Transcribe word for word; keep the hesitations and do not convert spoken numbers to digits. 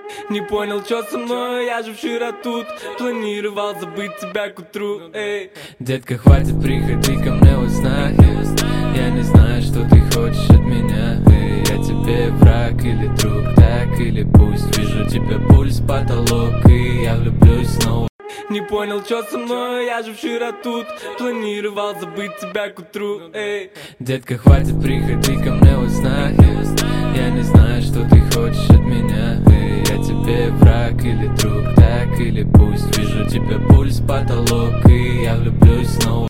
Не понял, что со мной, я же вчера тут планировал забыть тебя к утру, эй. Детка, хватит, приходи ко мне во снах. Я не знаю, что ты хочешь от меня, эй. Я тебе враг или друг, так или пусть. Вижу тебя пульс, потолок, и я влюблюсь снова. Не понял, что со мной, я же вчера тут планировал забыть тебя к утру, эй. Детка, хватит, приходи ко мне во снах. Я не знаю, что ты хочешь от меня, эй. Я тебе враг или друг, так или пусть. Вижу тебя пульс, потолок, и я влюблюсь снова.